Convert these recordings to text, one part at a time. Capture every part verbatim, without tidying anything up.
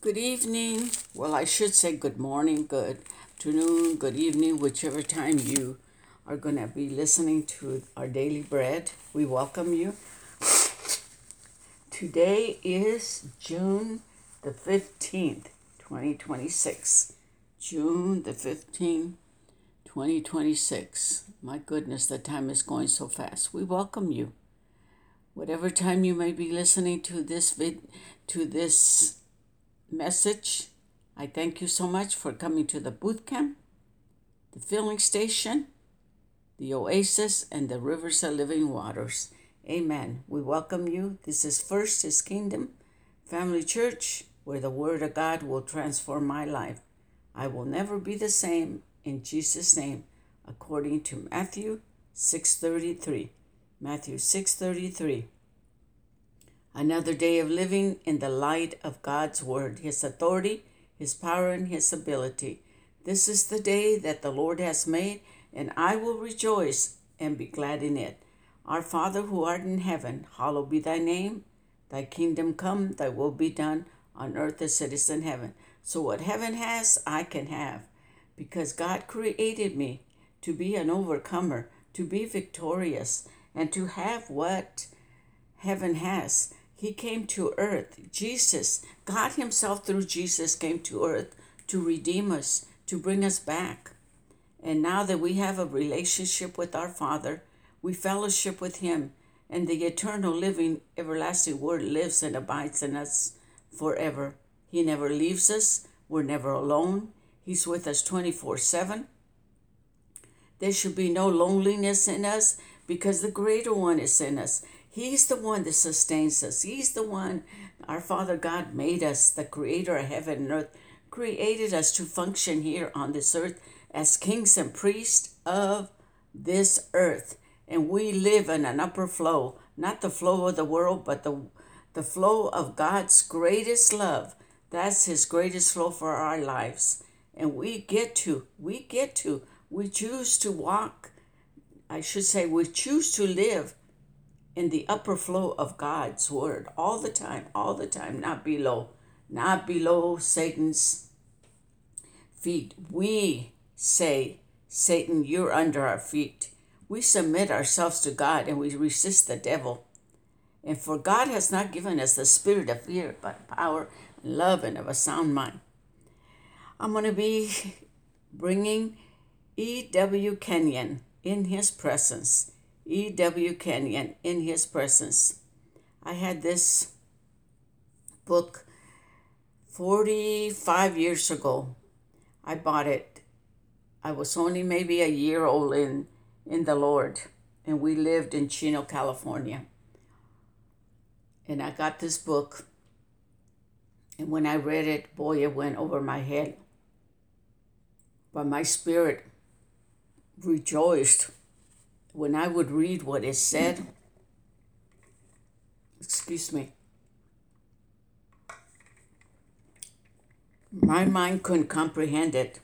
Good evening. Well, I should say good morning, good afternoon, good evening, whichever time you are going to be listening to our daily bread. We welcome you. Today is June the fifteenth, twenty twenty-six. June the fifteenth, twenty twenty-six. My goodness, the time is going so fast. We welcome you. Whatever time you may be listening to this vid, to this message, I thank you so much for coming to the boot camp, the filling station, the oasis, and the rivers of living waters. Amen. We welcome you. This is First His Kingdom Family Church, where the Word of God will transform my life. I will never be the same, in Jesus' name, according to Matthew six thirty-three. Matthew six thirty-three. Another day of living in the light of God's Word, His authority, His power, and His ability. This is the day that the Lord has made, and I will rejoice and be glad in it. Our Father who art in heaven, hallowed be thy name. Thy kingdom come, thy will be done on earth as it is in heaven. So what heaven has, I can have, because God created me to be an overcomer, to be victorious, and to have what heaven has. He came to earth. Jesus, God Himself through Jesus came to earth to redeem us, to bring us back. And now that we have a relationship with our Father, we fellowship with Him, and the eternal living, everlasting Word lives and abides in us forever. He never leaves us. We're never alone. He's with us twenty-four seven. There should be no loneliness in us because the greater one is in us. He's the one that sustains us. He's the one, our Father God made us, the creator of heaven and earth, created us to function here on this earth as kings and priests of this earth. And we live in an upper flow, not the flow of the world, but the, the flow of God's greatest love. That's His greatest flow for our lives. And we get to, we get to, we choose to walk, I should say, we choose to live in the upper flow of God's Word all the time, all the time, not below, not below Satan's feet. We say, Satan, you're under our feet. We submit ourselves to God and we resist the devil. And for God has not given us the spirit of fear, but power, love, and of a sound mind. I'm going to be bringing E W. Kenyon in His presence. E W. Kenyon in His presence. I had this book forty-five years ago. I bought it. I was only maybe a year old in, in the Lord, and we lived in Chino, California. And I got this book, and when I read it, boy, it went over my head. But my spirit rejoiced when I would read what it said. Excuse me. My mind couldn't comprehend it.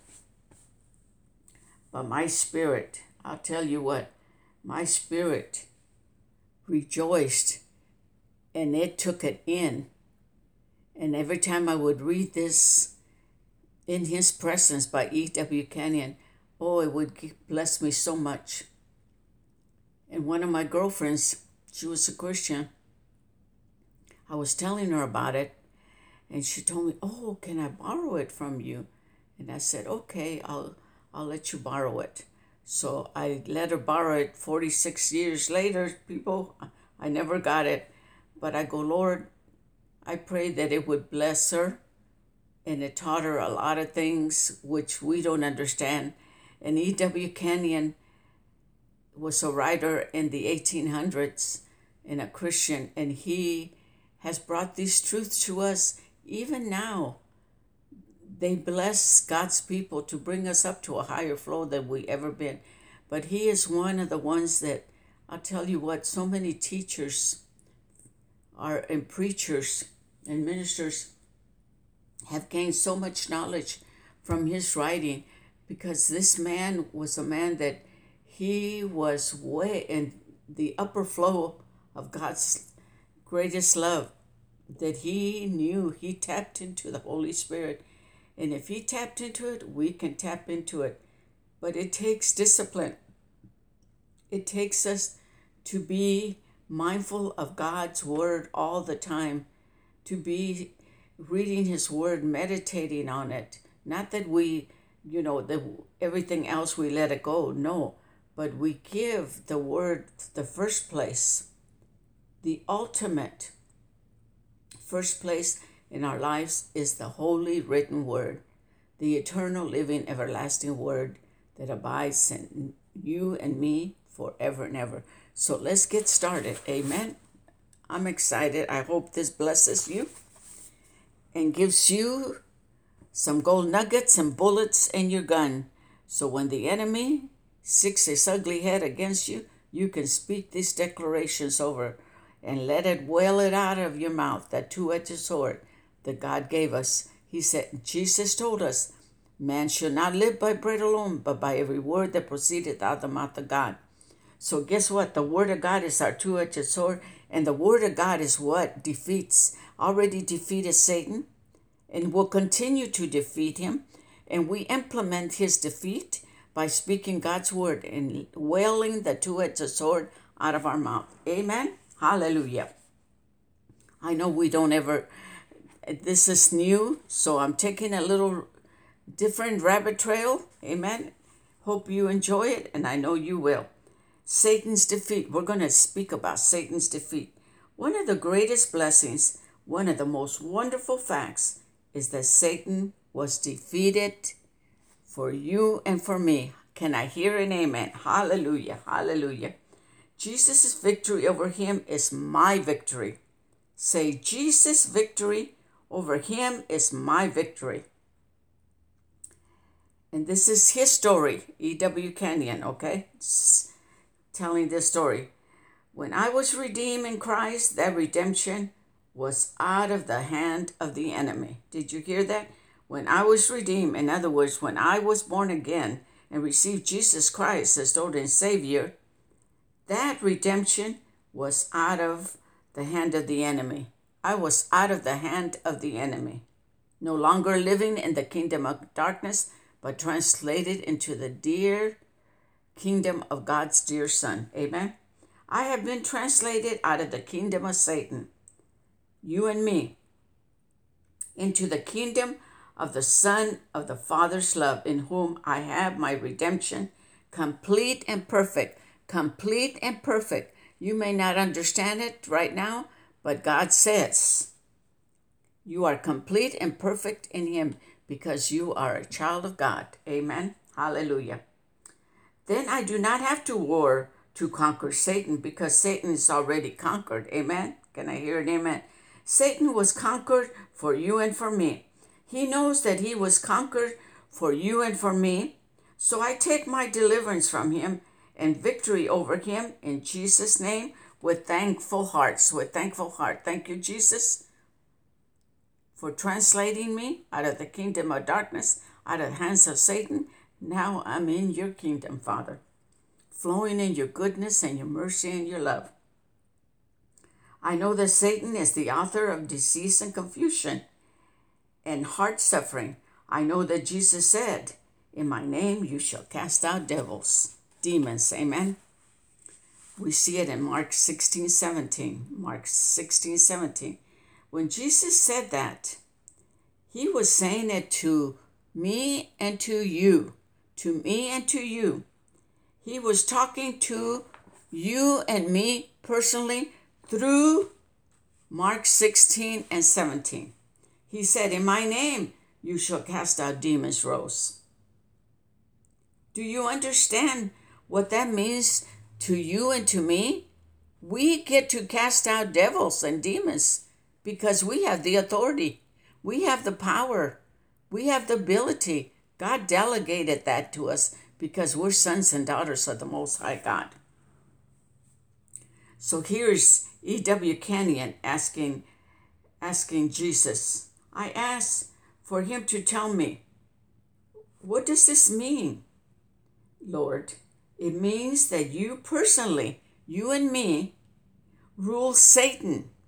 But my spirit, I'll tell you what, my spirit rejoiced and it took it in. And every time I would read this In His Presence by E W. Kenyon, oh, it would bless me so much. And one of my girlfriends, she was a Christian, I was telling her about it, and she told me, oh, can I borrow it from you? And I said, okay, I'll I'll let you borrow it. So I let her borrow it forty-six years later, people. I never got it. But I go, Lord, I pray that it would bless her. And it taught her a lot of things which we don't understand. And E W. Kenyon was a writer in the eighteen hundreds and a Christian, and he has brought these truths to us even now. They bless God's people to bring us up to a higher flow than we ever been. But he is one of the ones that, I'll tell you what, so many teachers are and preachers and ministers have gained so much knowledge from his writing, because this man was a man that he was way in the upper flow of God's greatest love. that he knew. He tapped into the Holy Spirit. And if he tapped into it, we can tap into it. But it takes discipline. It takes us to be mindful of God's word all the time, to be reading his word, meditating on it. Not that we, you know, the, everything else we let it go. No, but we give the word the first place, the ultimate first place in our lives is the holy written word, the eternal, living, everlasting word that abides in you and me forever and ever. So let's get started. Amen. I'm excited. I hope this blesses you and gives you some gold nuggets and bullets in your gun. So when the enemy sticks his ugly head against you, you can speak these declarations over and let it well it out of your mouth, that two-edged sword that God gave us. He said, Jesus told us, man shall not live by bread alone, but by every word that proceedeth out of the mouth of God. So guess what? The word of God is our two-edged sword, and the word of God is what defeats, already defeated Satan, and will continue to defeat him. And we implement his defeat by speaking God's word and wailing the two-edged sword out of our mouth. Amen. Hallelujah. I know we don't ever, this is new, so I'm taking a little different rabbit trail. Amen. Hope you enjoy it, and I know you will. Satan's defeat. We're going to speak about Satan's defeat. One of the greatest blessings, one of the most wonderful facts is that Satan was defeated for you and for me. Can I hear an amen? Hallelujah. Hallelujah. Jesus' victory over him is my victory. Say, Jesus' victory over him is my victory. And this is his story, E W. Kenyon, okay? It's telling this story. When I was redeemed in Christ, that redemption was out of the hand of the enemy. Did you hear that? When I was redeemed, in other words, when I was born again and received Jesus Christ as Lord and Savior, that redemption was out of the hand of the enemy. I was out of the hand of the enemy. No longer living in the kingdom of darkness, but translated into the dear kingdom of God's dear Son. Amen. I have been translated out of the kingdom of Satan, you and me, into the kingdom of the Son of the Father's love, in whom I have my redemption, complete and perfect. Complete and perfect. You may not understand it right now, but God says you are complete and perfect in him because you are a child of God. Amen. Hallelujah. Then I do not have to war to conquer Satan because Satan is already conquered. Amen. Can I hear an amen? Satan was conquered for you and for me. He knows that he was conquered for you and for me. So I take my deliverance from him and victory over him in Jesus' name with thankful hearts. With thankful heart. Thank you, Jesus, for translating me out of the kingdom of darkness, out of the hands of Satan. Now I'm in your kingdom, Father, flowing in your goodness and your mercy and your love. I know that Satan is the author of disease and confusion and heart suffering. I know that Jesus said, in my name you shall cast out devils, demons. Amen. We see it in Mark sixteen seventeen. Mark sixteen seventeen. When Jesus said that, he was saying it to me and to you. To me and to you. He was talking to you and me personally through Mark sixteen and seventeen. He said, in my name you shall cast out demons, Rose. Do you understand what that means to you and to me? We get to cast out devils and demons because we have the authority. We have the power. We have the ability. God delegated that to us because we're sons and daughters of the Most High God. So here's E W. Kenyon asking, asking Jesus. I asked for him to tell me, what does this mean, Lord? It means that you personally, you and me, rule Satan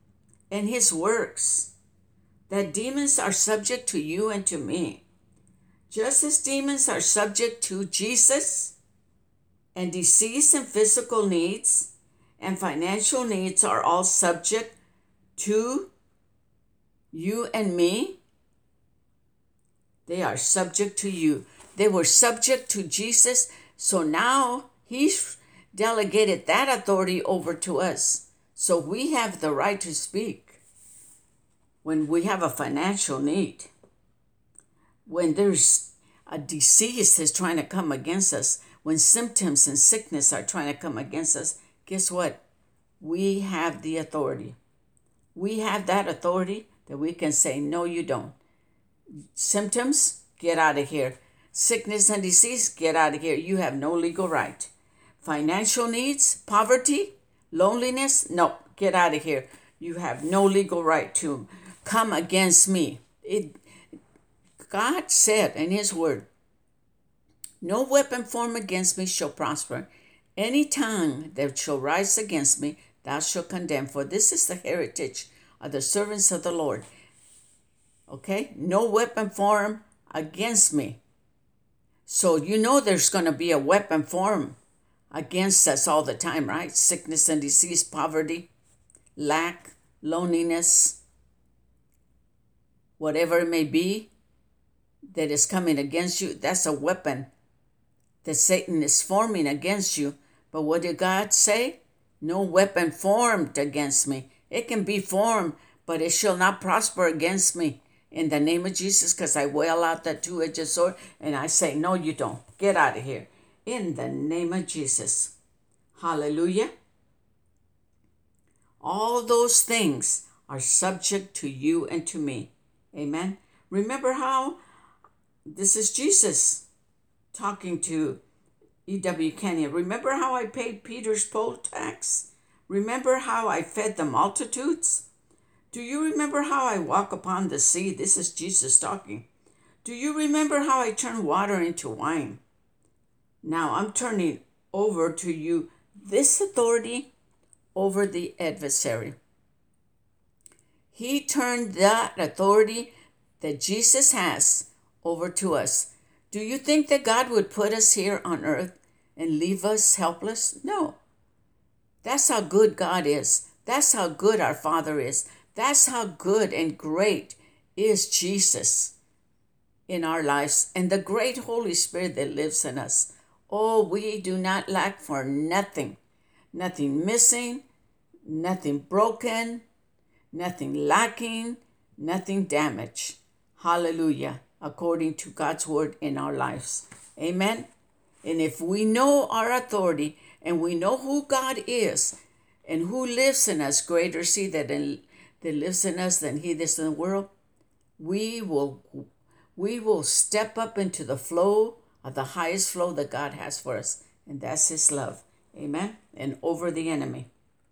and his works, that demons are subject to you and to me. Just as demons are subject to Jesus, and disease and physical needs and financial needs are all subject to you and me, they are subject to you. They were subject to Jesus, so now he's delegated that authority over to us. So we have the right to speak when we have a financial need, when there's a disease that's trying to come against us, when symptoms and sickness are trying to come against us. Guess what? We have the authority. We have that authority that we can say, no, you don't. Symptoms, get out of here. Sickness and disease, get out of here. You have no legal right. Financial needs, poverty, loneliness, no, get out of here. You have no legal right to come against me. It, God said in his word, no weapon formed against me shall prosper. Any tongue that shall rise against me, thou shalt condemn. For this is the heritage of the servants of the Lord. Okay? No weapon formed against me. So you know there's going to be a weapon formed against us all the time, right? Sickness and disease, poverty, lack, loneliness, whatever it may be that is coming against you, that's a weapon that Satan is forming against you. But what did God say? No weapon formed against me. It can be formed, but it shall not prosper against me. In the name of Jesus, because I wail out that two-edged sword and I say, no, you don't. Get out of here. In the name of Jesus. Hallelujah. All those things are subject to you and to me. Amen. Remember how this is Jesus talking to E W. Kenyon. Remember how I paid Peter's poll tax? Remember how I fed the multitudes? Do you remember how I walk upon the sea? This is Jesus talking. Do you remember how I turned water into wine? Now I'm turning over to you this authority over the adversary. He turned that authority that Jesus has over to us. Do you think that God would put us here on earth and leave us helpless? No. That's how good God is. That's how good our Father is. That's how good and great is Jesus in our lives and the great Holy Spirit that lives in us. Oh, we do not lack for nothing. Nothing missing, nothing broken, nothing lacking, nothing damaged. Hallelujah. According to God's word in our lives. Amen. And if we know our authority and we know who God is and who lives in us, greater is he that, in, that lives in us than he that's in the world, we will, we will step up into the flow of the highest flow that God has for us. And that's his love. Amen. And over the enemy.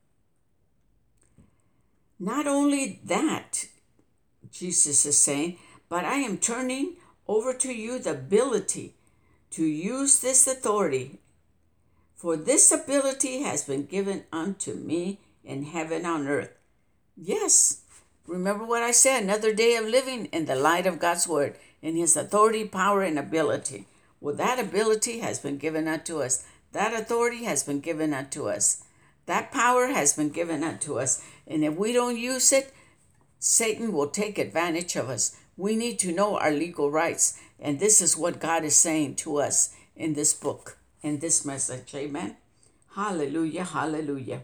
Not only that, Jesus is saying, but I am turning over to you the ability to use this authority. For this ability has been given unto me in heaven on earth. Yes, remember what I said, another day of living in the light of God's word, in his authority, power, and ability. Well, that ability has been given unto us. That authority has been given unto us. That power has been given unto us. And if we don't use it, Satan will take advantage of us. We need to know our legal rights. And this is what God is saying to us in this book, in this message. Amen. Hallelujah, hallelujah.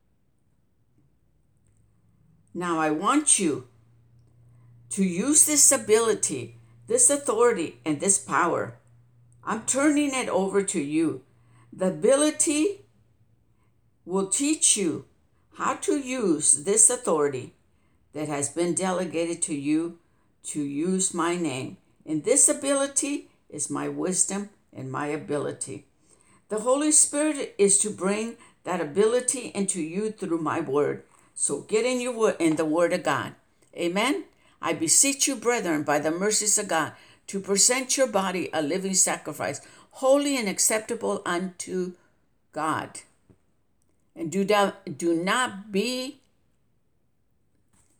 Now I want you to use this ability, this authority, and this power. I'm turning it over to you. The ability will teach you how to use this authority that has been delegated to you to use my name. And this ability is my wisdom and my ability. The Holy Spirit is to bring that ability into you through my word. So get in your word, in the word of God. Amen. I beseech you, brethren, by the mercies of God, to present your body a living sacrifice, holy and acceptable unto God. And do not, do not be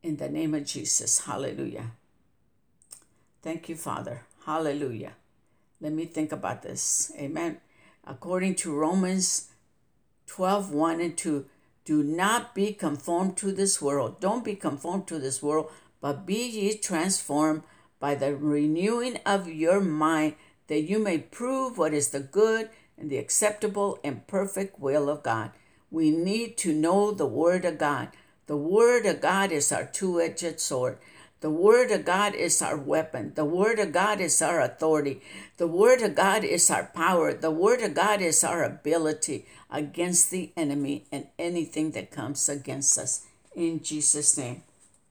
in the name of Jesus. Hallelujah. Thank you, Father. Hallelujah. Let me think about this. Amen. According to Romans twelve, one and two, do not be conformed to this world. Don't be conformed to this world, but be ye transformed by the renewing of your mind, that you may prove what is the good and the acceptable and perfect will of God. We need to know the Word of God. The Word of God is our two-edged sword. The Word of God is our weapon. The Word of God is our authority. The Word of God is our power. The Word of God is our ability against the enemy and anything that comes against us. In Jesus' name.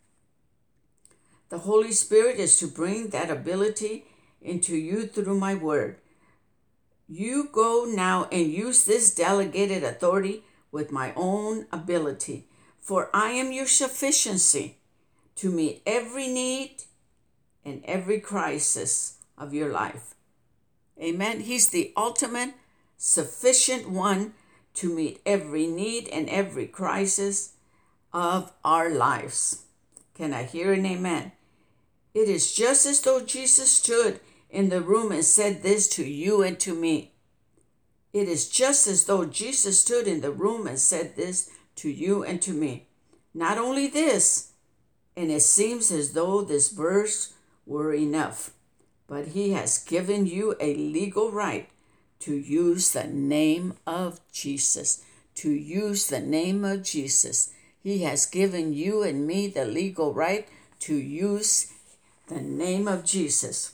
The Holy Spirit is to bring that ability into you through my word. You go now and use this delegated authority with my own ability, for I am your sufficiency to meet every need and every crisis of your life. Amen. He's the ultimate sufficient one to meet every need and every crisis of our lives. Can I hear an amen? It is just as though Jesus stood in the room and said this to you and to me. It is just as though Jesus stood in the room and said this to you and to me. Not only this, and it seems as though this verse were enough, but he has given you a legal right to use the name of Jesus. To use the name of Jesus. He has given you and me the legal right to use the name of Jesus.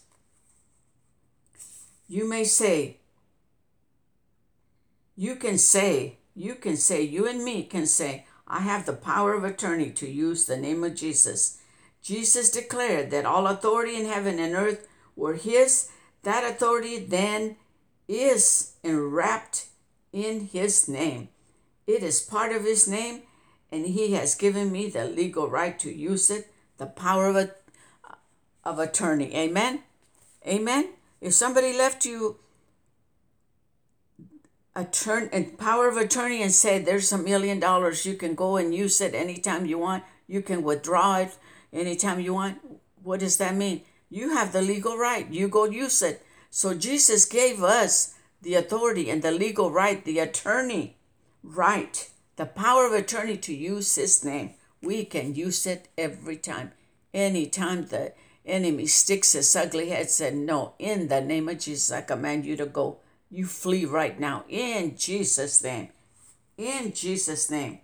You may say, you can say, you can say, you and me can say, I have the power of attorney to use the name of Jesus. Jesus declared that all authority in heaven and earth were his. That authority then is enwrapped in his name. It is part of his name, and he has given me the legal right to use it, the power of a of attorney. Amen? Amen? If somebody left you a turn and power of attorney and said, there's a million dollars, you can go and use it anytime you want, you can withdraw it anytime you want, what does that mean? You have the legal right. You go use it. So Jesus gave us the authority and the legal right, the attorney right, the power of attorney to use his name. We can use it every time. Anytime the enemy sticks his ugly head, said, no, in the name of Jesus, I command you to go. You flee right now in Jesus' name. In Jesus' name.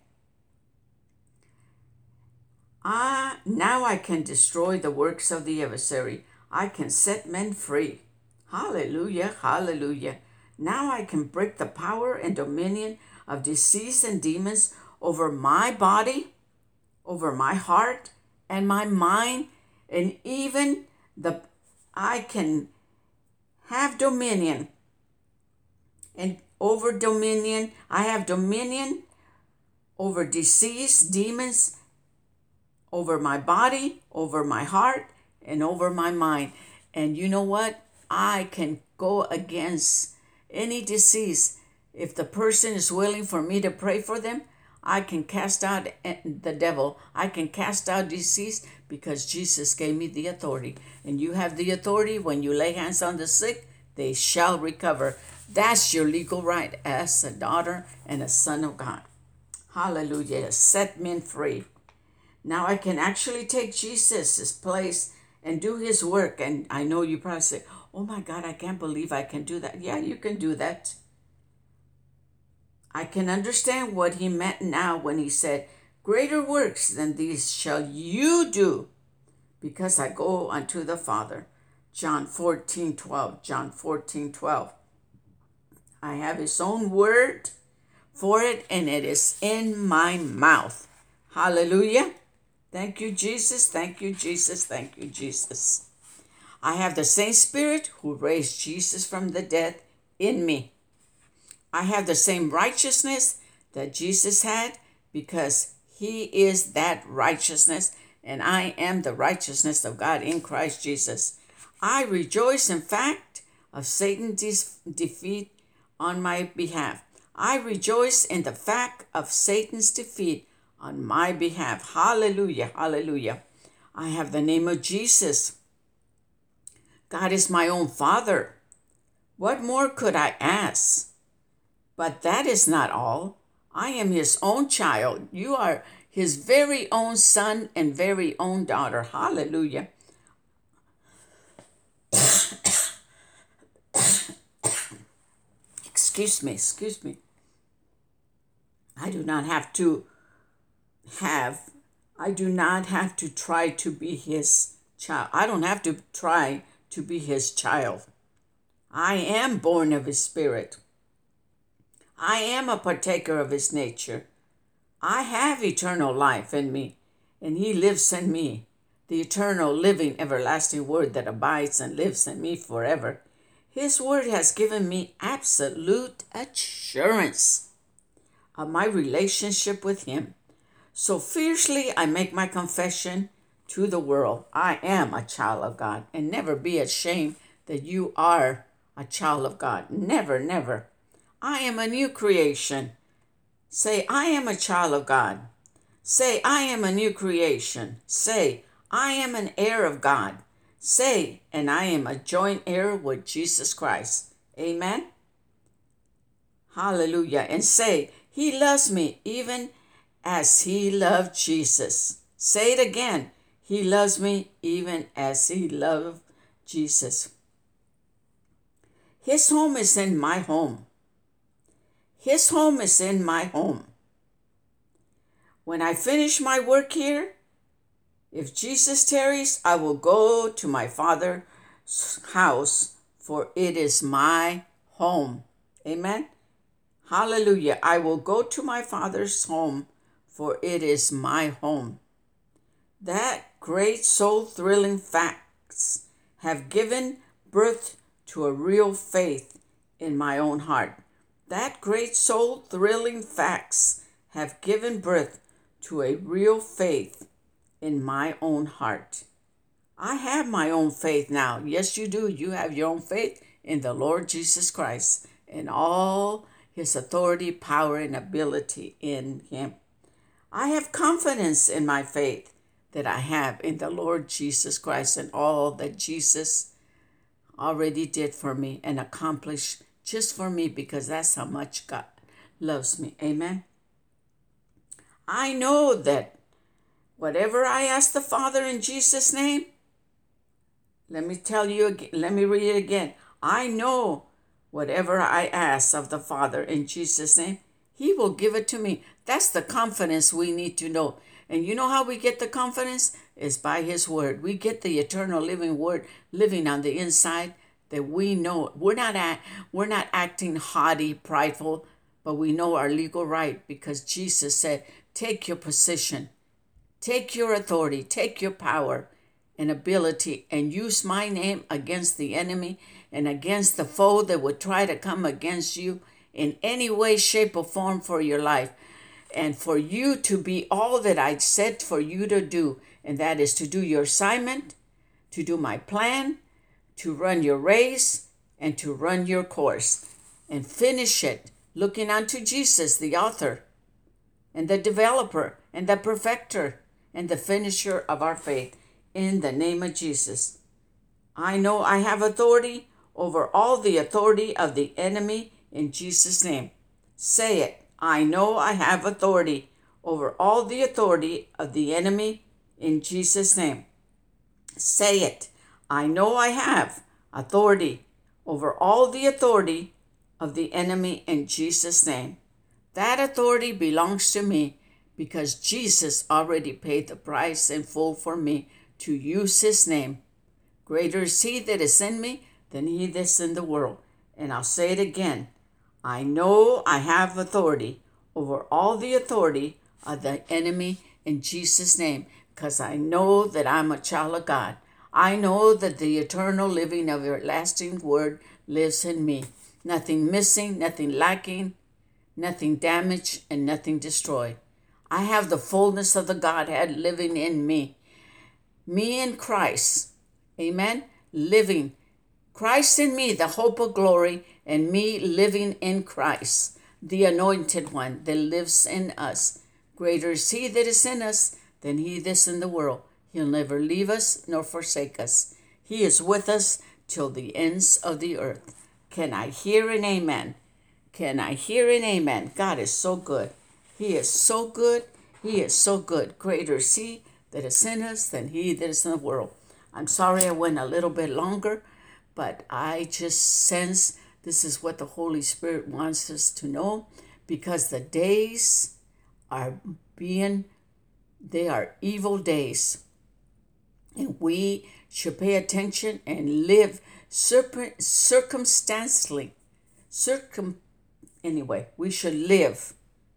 Ah, now I can destroy the works of the adversary. I can set men free. Hallelujah, hallelujah. Now I can break the power and dominion of disease and demons over my body, over my heart and my mind, and even the I can have dominion. And over dominion, I have dominion over disease, demons, over my body, over my heart, and over my mind. And you know what? I can go against any disease. If the person is willing for me to pray for them, I can cast out the devil. I can cast out disease because Jesus gave me the authority. And you have the authority when you lay hands on the sick, they shall recover. That's your legal right as a daughter and a son of God. Hallelujah. To set men free. Now I can actually take Jesus' place and do his work. And I know you probably say, oh my God, I can't believe I can do that. Yeah, you can do that. I can understand what he meant now when he said, greater works than these shall you do, because I go unto the Father. John fourteen twelve. John fourteen twelve. I have his own word for it, and it is in my mouth. Hallelujah. Thank you, Jesus. Thank you, Jesus. Thank you, Jesus. I have the same Spirit who raised Jesus from the dead in me. I have the same righteousness that Jesus had because he is that righteousness, and I am the righteousness of God in Christ Jesus. I rejoice, in fact, of Satan's defeat on my behalf. I rejoice in the fact of Satan's defeat on my behalf. Hallelujah, hallelujah. I have the name of Jesus. God is my own Father. What more could I ask? But that is not all. I am his own child. You are his very own son and very own daughter. Hallelujah. Excuse me, excuse me. I do not have to have, I do not have to try to be his child. I don't have to try to be his child. I am born of his spirit. I am a partaker of his nature. I have eternal life in me, and he lives in me, the eternal, living, everlasting word that abides and lives in me forever. His word has given me absolute assurance of my relationship with him. So fiercely I make my confession to the world. I am a child of God, and never be ashamed that you are a child of God. Never, never. I am a new creation. Say, I am a child of God. Say, I am a new creation. Say, I am an heir of God. Say, and I am a joint heir with Jesus Christ. Amen. Hallelujah. And say, he loves me even as he loved Jesus. Say it again. He loves me even as he loved Jesus. His home is in my home. His home is in my home. When I finish my work here, if Jesus tarries, I will go to my Father's house, for it is my home. Amen. Hallelujah. I will go to my Father's home, for it is my home. That great soul-thrilling facts have given birth to a real faith in my own heart. That great soul-thrilling facts have given birth to a real faith in my own heart. I have my own faith now. Yes, you do. You have your own faith in the Lord Jesus Christ and all his authority, power, and ability in him. I have confidence in my faith that I have in the Lord Jesus Christ and all that Jesus already did for me and accomplished just for me, because that's how much God loves me. Amen. I know that whatever I ask the Father in Jesus' name, let me tell you again, let me read it again. I know whatever I ask of the Father in Jesus' name, he will give it to me. That's the confidence we need to know. And you know how we get the confidence? Is by his word. We get the eternal living word living on the inside, that we know we're not at, we're not acting haughty, prideful, but we know our legal right, because Jesus said, take your position, take your authority, take your power and ability, and use my name against the enemy and against the foe that would try to come against you in any way, shape, or form for your life. And for you to be all that I said for you to do, and that is to do your assignment, to do my plan, to run your race, and to run your course, and finish it, looking unto Jesus, the author, and the developer, and the perfecter, and the finisher of our faith, in the name of Jesus. I know I have authority over all the authority of the enemy in Jesus' name. Say it. I know I have authority over all the authority of the enemy in Jesus' name. Say it. I know I have authority over all the authority of the enemy in Jesus' name. That authority belongs to me because Jesus already paid the price in full for me to use his name. Greater is he that is in me than he that's in the world. And I'll say it again. I know I have authority over all the authority of the enemy in Jesus' name, because I know that I'm a child of God. I know that the eternal living of everlasting word lives in me. Nothing missing, nothing lacking, nothing damaged, and nothing destroyed. I have the fullness of the Godhead living in me. Me in Christ. Amen. Living. Christ in me, the hope of glory, and me living in Christ, the anointed one that lives in us. Greater is he that is in us than he that's in the world. He'll never leave us nor forsake us. He is with us till the ends of the earth. Can I hear an amen? Can I hear an amen? God is so good. He is so good. He is so good. Greater is he that is in us than he that is in the world. I'm sorry I went a little bit longer, but I just sense this is what the Holy Spirit wants us to know, because the days are being, they are evil days. And we should pay attention and live circum, circumstantially. Circum, anyway, we should live,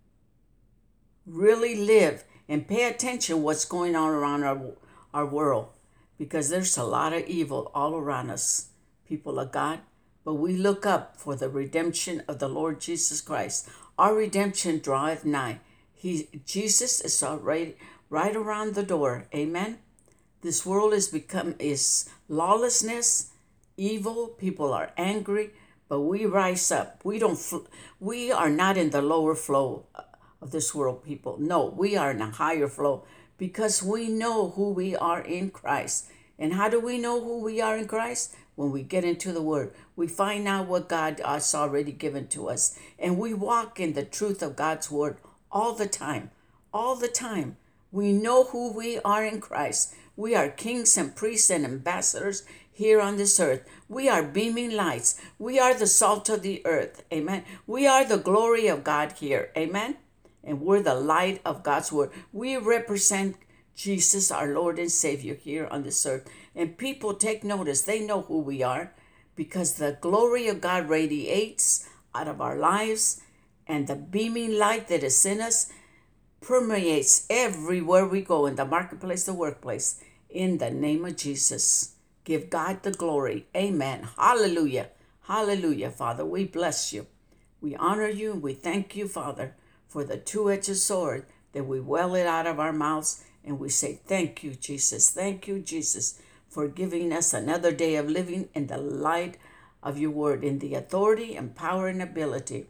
really live, and pay attention what's going on around our, our world, because there's a lot of evil all around us, people of God. But we look up for the redemption of the Lord Jesus Christ. Our redemption draweth nigh. He, Jesus is already right around the door. Amen. This world is become is lawlessness, evil. People are angry, but we rise up. We don't. We are not in the lower flow of this world, people. No, we are in a higher flow, because we know who we are in Christ. And how do we know who we are in Christ? When we get into the Word, we find out what God has already given to us, and we walk in the truth of God's Word all the time. All the time. We know who we are in Christ. We are kings and priests and ambassadors here on this earth. We are beaming lights. We are the salt of the earth. Amen. We are the glory of God here. Amen. And we're the light of God's Word. We represent Jesus, our Lord and Savior, here on this earth. And people take notice. They know who we are, because the glory of God radiates out of our lives, and the beaming light that is in us permeates everywhere we go, in the marketplace, the workplace, in the name of Jesus. Give God the glory. Amen. Hallelujah. Hallelujah, Father. We bless you. We honor you, and we thank you, Father, for the two-edged sword that we well it out of our mouths, and we say, thank you, Jesus. Thank you, Jesus, for giving us another day of living in the light of your word, in the authority and power and ability.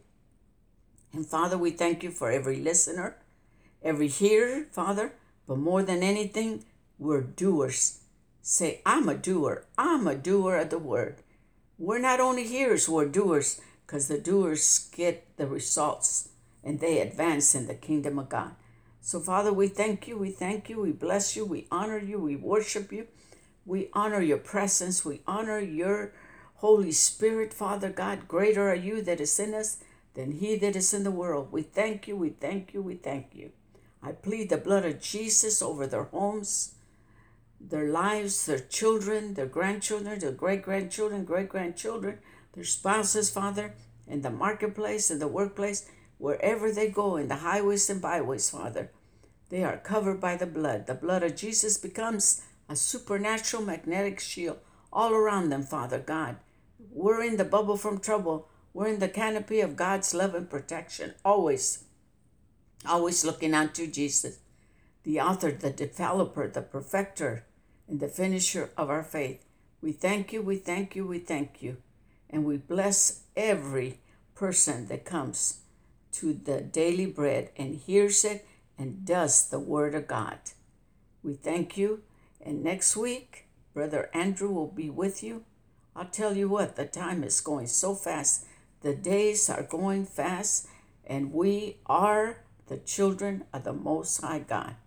And Father, we thank you for every listener, every hearer, Father, but more than anything, we're doers. Say, I'm a doer. I'm a doer of the word. We're not only hearers, we're doers, because the doers get the results and they advance in the kingdom of God. So, Father, we thank you, we thank you, we bless you, we honor you, we worship you. We honor your presence, we honor your Holy Spirit, Father God. Greater are you that is in us than he that is in the world. We thank you, we thank you, we thank you. I plead the blood of Jesus over their homes, their lives, their children, their grandchildren, their great-grandchildren, great-grandchildren, their spouses, Father, in the marketplace, in the workplace, wherever they go, in the highways and byways, Father. They are covered by the blood. The blood of Jesus becomes a supernatural magnetic shield all around them, Father God. We're in the bubble from trouble. We're in the canopy of God's love and protection, always, always looking unto Jesus, the author, the developer, the perfecter, and the finisher of our faith. We thank you, we thank you, we thank you. And we bless every person that comes to the daily bread and hears it and does the word of God. We thank you. And next week, Brother Andrew will be with you. I'll tell you what, the time is going so fast. The days are going fast, and we are the children of the Most High God.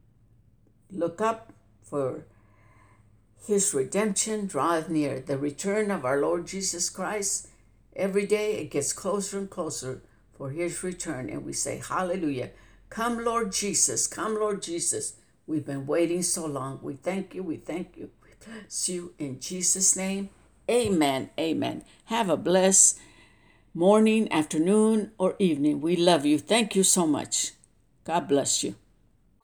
Look up, for his redemption draweth near. The return of our Lord Jesus Christ, every day it gets closer and closer for his return. And we say, hallelujah. Come, Lord Jesus. Come, Lord Jesus. We've been waiting so long. We thank you. We thank you. We bless you in Jesus' name. Amen. Amen. Have a blessed morning, afternoon, or evening. We love you. Thank you so much. God bless you.